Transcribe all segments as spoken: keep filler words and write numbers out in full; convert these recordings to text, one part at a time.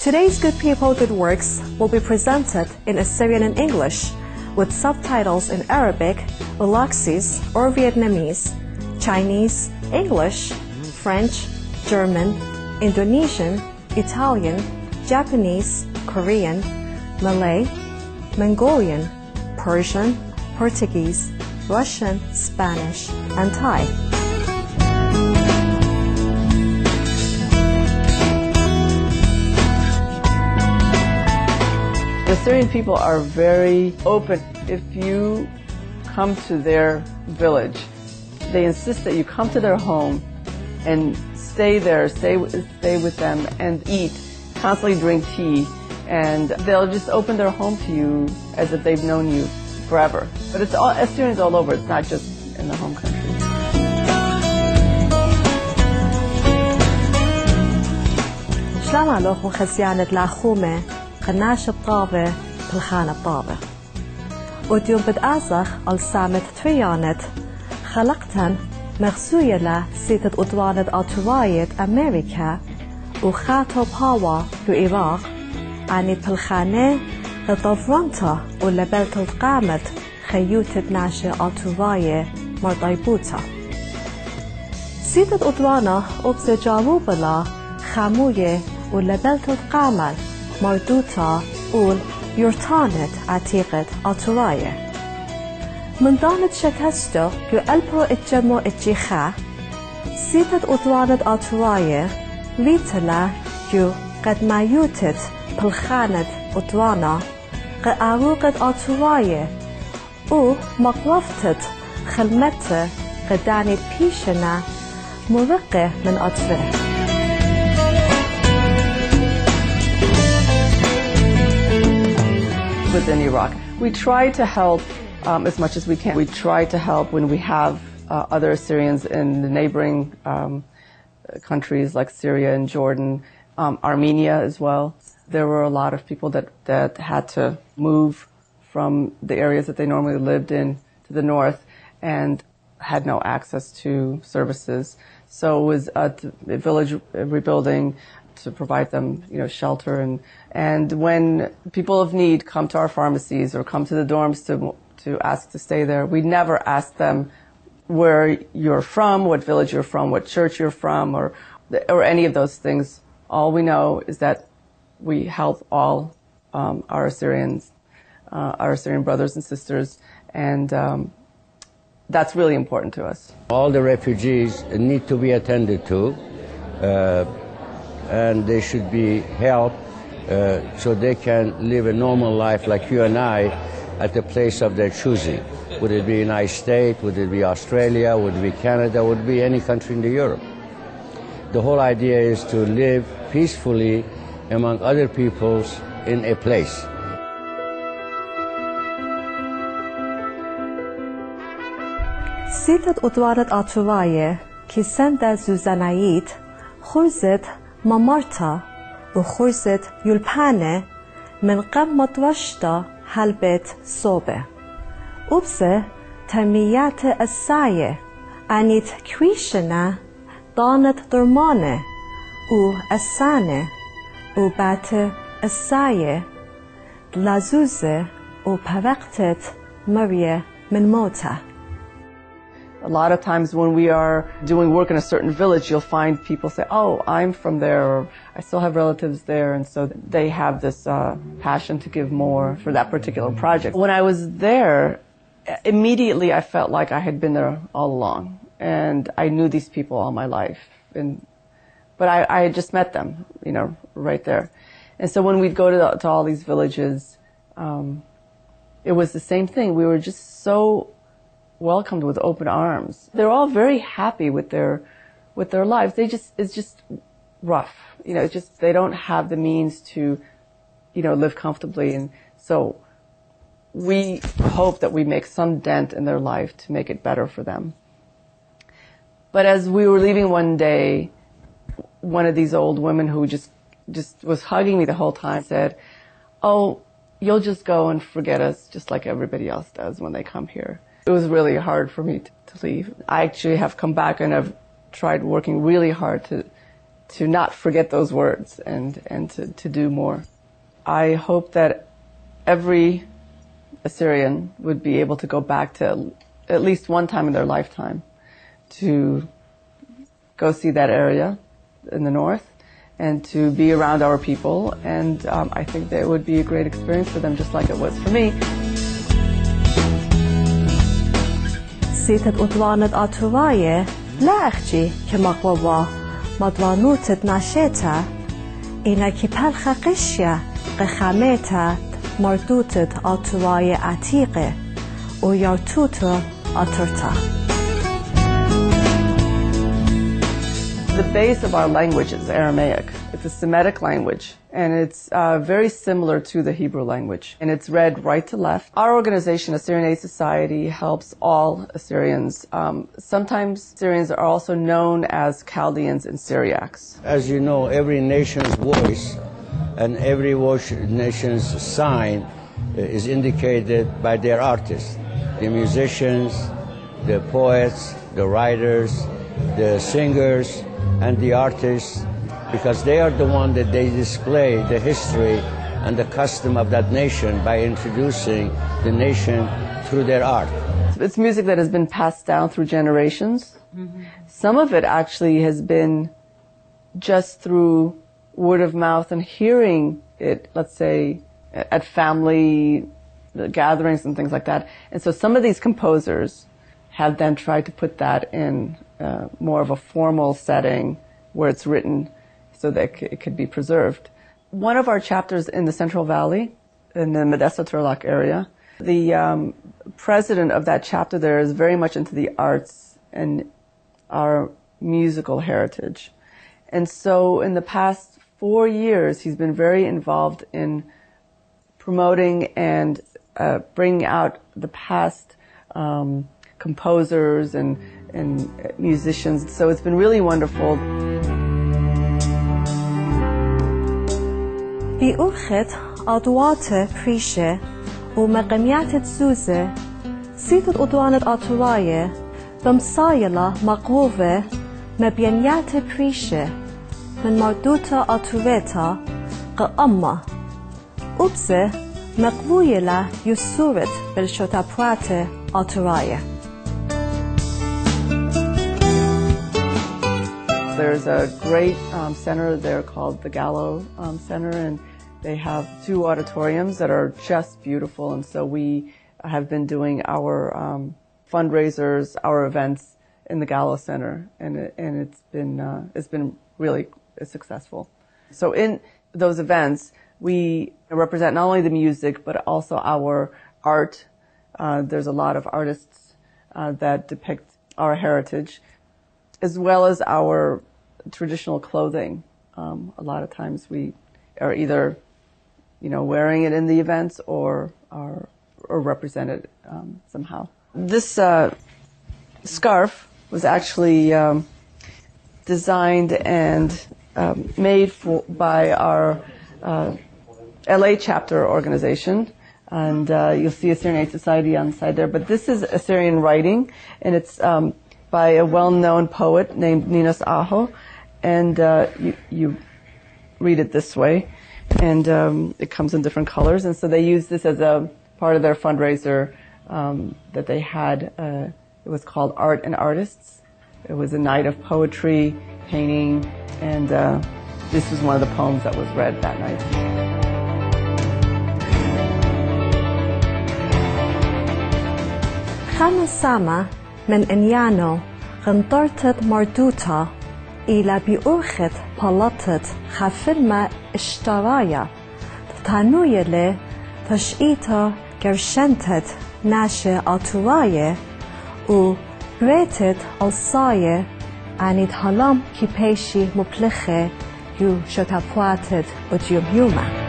Today's Good People, Good Works will be presented in Assyrian and English with subtitles in Arabic, Ulaxis or Vietnamese, Chinese, English, French, German, Indonesian, Italian, Japanese, Korean, Malay, Mongolian, Persian, Portuguese, Russian, Spanish, and Thai. The Syrian people are very open. If you come to their village, they insist that you come to their home and stay there, stay, stay with them and eat, constantly drink tea, and they'll just open their home to you as if they've known you forever. But it's all, Assyrians all over, it's not just in the home country. شلون لوخو خزيانة لاخومة قناش الطابة بالخانة الطابة وديوم بدأزخ السامت تريانت خلقتن مغسوية له سيتت أدوانت أطواية أمريكا وخاتو باوا لإراق عني بالخانة لطفرانتا ولبلت القامت خيوتت ناشي أطواية مرضيبوتا سيتت أدوانا أبزجارو بلا خاموية ولبلت القامل مردوتا قول يرتانت عتيقة أطواية من دانت شكستو يو ألبرو اتجمو اتجيخا سيتت أدوانت أطواية ليتلا يو قد ما يوتت بالخانة أدوانا قد أروقت أطواية و مقوفتت خلمته قداني بيشنا مرقة من أطفه. Within Iraq, we try to help um, as much as we can. We try to help when we have uh, other Assyrians in the neighboring um, countries like Syria and Jordan, um, Armenia as well. There were a lot of people that, that had to move from the areas that they normally lived in to the north and had no access to services. So it was a, a village rebuilding to provide them, you know, shelter. And, and when people of need come to our pharmacies or come to the dorms to, to ask to stay there, we never ask them where you're from, what village you're from, what church you're from, or, or any of those things. All we know is that we help all um, our Assyrians, uh, our Assyrian brothers and sisters, and um, that's really important to us. All the refugees need to be attended to. Uh, and they should be helped uh, so they can live a normal life like you and I at the place of their choosing. Would it be the United States? Would it be Australia? Would it be Canada? Would it be any country in the Europe? The whole idea is to live peacefully among other peoples in a place. سيتت أدوارت أطواية كي سندا زوزانايت خرزت مامارتا وخرزت يلبانة من قمة وشتا هلبت صوبة وبسه ترميات الساية أنيت كويشنا دانت درمانة و السانة و بات الساية لازوزة و بوقتت مرية من موتا. A lot of times when we are doing work in a certain village, you'll find people say, oh, I'm from there, or I still have relatives there, and so they have this uh, passion to give more for that particular project. When I was there, immediately I felt like I had been there all along, and I knew these people all my life, and but I, I had just met them, you know, right there. And so when we'd go to, the, to all these villages, um, it was the same thing. We were just so welcomed with open arms. They're all very happy with their with their lives. They just it's just rough. You know, it's just they don't have the means to, you know, live comfortably, and so we hope that we make some dent in their life to make it better for them. But as we were leaving one day, one of these old women who just just was hugging me the whole time said, "Oh, you'll just go and forget us just like everybody else does when they come here." It was really hard for me to, to leave. I actually have come back and I've tried working really hard to to not forget those words and, and to, to do more. I hope that every Assyrian would be able to go back to at least one time in their lifetime to go see that area in the north and to be around our people. And um, I think that it would be a great experience for them, just like it was for me. سيتت أطوانت أطواية لا أخجي كمقوى مدوانوتت ناشيتا إنا كبالخ قشيا قخاميتا مردوتت أطواية عتيقة ويارتوتا أطرتا. The base of our language is Aramaic. It's a Semitic language, and it's uh, very similar to the Hebrew language, and it's read right to left. Our organization, Assyrian Aid Society, helps all Assyrians. Um, sometimes Assyrians are also known as Chaldeans and Syriacs. As you know, every nation's voice and every nation's sign is indicated by their artists. The musicians, the poets, the writers, the singers, and the artists, because they are the one that they display the history and the custom of that nation by introducing the nation through their art. It's music that has been passed down through generations. Mm-hmm. Some of it actually has been just through word of mouth and hearing it, let's say, at family gatherings and things like that. And so some of these composers have then tried to put that in uh, more of a formal setting where it's written so that it could be preserved. One of our chapters in the Central Valley, in the Medessa Turlock area, the um, president of that chapter there is very much into the arts and our musical heritage. And so in the past four years, he's been very involved in promoting and uh, bringing out the past um, composers and, and musicians. So it's been really wonderful. بأخت أضوات فريشة ومقاميات زوزة سيدت أضوانت أطواية بمصايلة مقوفة مبينيات فريشة من مردوتا أطويتا قأمة أبزة مقويلة يسورت بالشوتابوات أطواية. There's a great um, center there called the Gallo um, Center, and they have two auditoriums that are just beautiful. And so we have been doing our um, fundraisers, our events in the Gallo Center, and it, and it's been uh, it's been really successful. So in those events, we represent not only the music but also our art. Uh, there's a lot of artists uh, that depict our heritage, as well as our traditional clothing. Um, a lot of times we are either, you know, wearing it in the events or are or represented um, somehow. This uh, scarf was actually um, designed and um, made for, by our uh, L A chapter organization. And uh, you'll see Assyrian Aid Society on the side there. But this is Assyrian writing, and it's um, by a well-known poet named Ninos Aho, and uh, you, you read it this way, and um, it comes in different colors, and so they use this as a part of their fundraiser um, that they had. Uh, it was called Art and Artists. It was a night of poetry, painting, and uh, this was one of the poems that was read that night. خمس سامة من إنيانو غنطرتت مردوتا إلى بأرخت بلطت خفلمة اشترايا تانوية لي تشئيتا كرشنتت ناشي أطواية و بريتت الصاية عنيد هلام كيبيشي مبلخة يو شتابواتت وديوم يوما.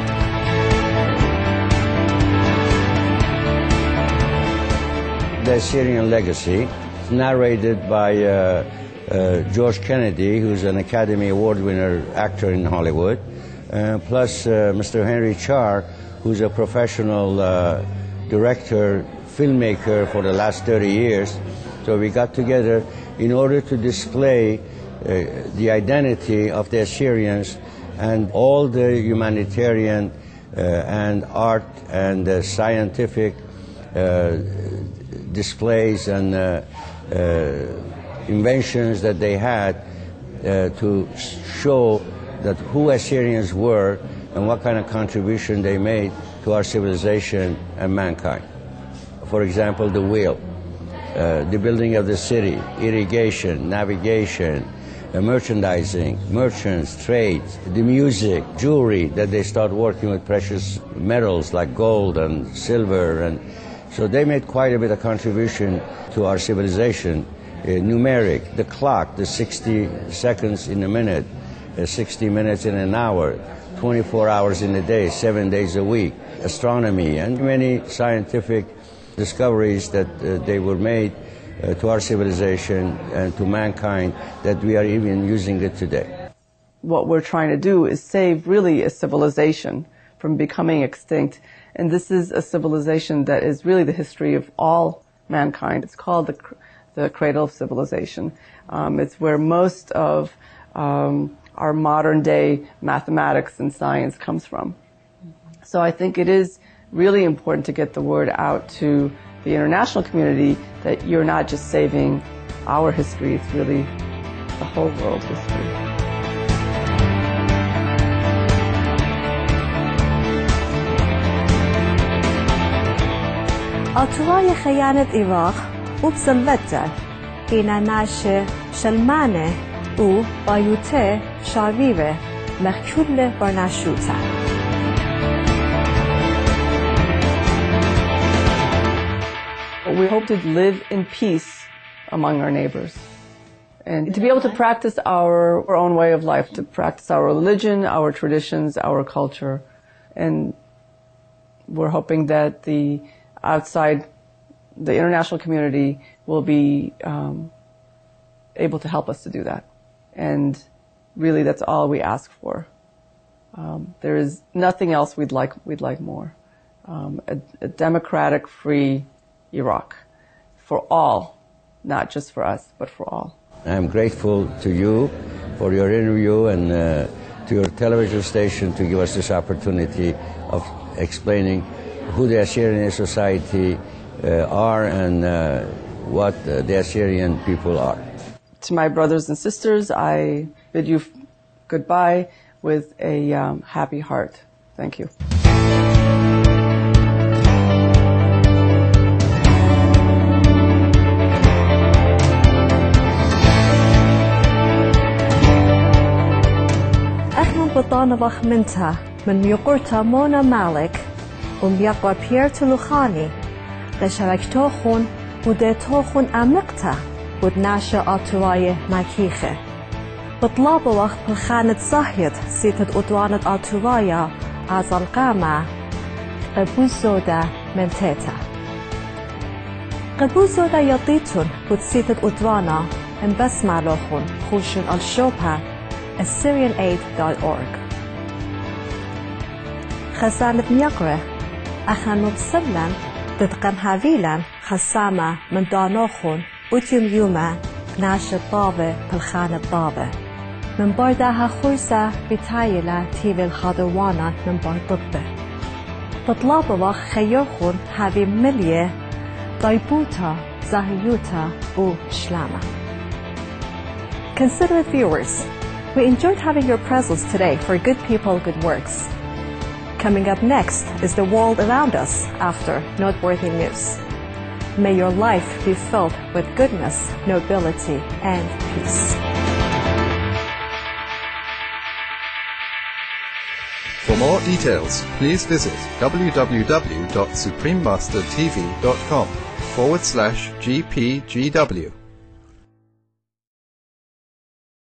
The Assyrian Legacy, narrated by uh, uh, George Kennedy, who's an Academy Award winner actor in Hollywood, uh, plus uh, Mister Henry Char, who's a professional uh, director, filmmaker for the last thirty years. So we got together in order to display the identity of the Assyrians and all the humanitarian uh, and art and uh, scientific uh, displays and uh, uh, inventions that they had uh, to show that who Assyrians were and what kind of contribution they made to our civilization and mankind. For example, the wheel, uh, the building of the city, irrigation, navigation, uh, merchandising, merchants, trades, the music, jewelry, that they start working with precious metals like gold and silver. And so they made quite a bit of contribution to our civilization. Uh, numeric, the clock, the sixty seconds in a minute, uh, sixty minutes in an hour, twenty-four hours in a day, seven days a week, astronomy, and many scientific discoveries that uh, they were made uh, to our civilization and to mankind that we are even using it today. What we're trying to do is save really a civilization from becoming extinct. And this is a civilization that is really the history of all mankind. It's called the, the cradle of civilization. Um, it's where most of um, our modern day mathematics and science comes from. So I think it is really important to get the word out to the international community that you're not just saving our history, it's really the whole world's history. آتوهای خیانت عراق او بسلوته اینا ناشه شلمانه او بایوته شاویره مخکول برناشوته. We hope to live in peace among our neighbors and to be able to practice our, our own way of life, to practice our religion, our traditions, our culture. And we're hoping that the outside, the international community will be um, able to help us to do that. And really that's all we ask for. Um, there is nothing else we'd like, we'd like more. Um, a, a democratic, free Iraq for all, not just for us, but for all. I'm grateful to you for your interview and uh, to your television station to give us this opportunity of explaining who the Assyrian Society uh, are and uh, what uh, the Assyrian people are. To my brothers and sisters, I bid you goodbye with a um, happy heart. Thank you. بطانة بخمنتها من ميقورتا مونا مالك وميقوى بير تلوخاني لشركتوخون وديتوخون أمقتا ودناشا آتواية ماكيخة بطلاب وقت بالخانة صحيت سيتت أدوانة آتوايا عزال قامة قبوز زودة من تيتا قبوز زودة يطيتون بتسيتت أدوانا انبسمع لوخون خوشن الشوبها Assyrian aid dot org. خزانة ميقرة أخانو بسلن تتقن هافيلا خسامة من دانوخون وتيوم يوما ناشة طابة بالخانة طابة من بارداها خرسة بتايلة تيل الخادوانا من باردبة تطلاب وخ خيوخون هافي ملية طيبوتا زاهيوتا و شلامة. Considerate viewers, we enjoyed having your presence today for Good People, Good Works. Coming up next is the world around us after Noteworthy News. May your life be filled with goodness, nobility, and peace. For more details, please visit www.suprememastertv.com forward slash GPGW.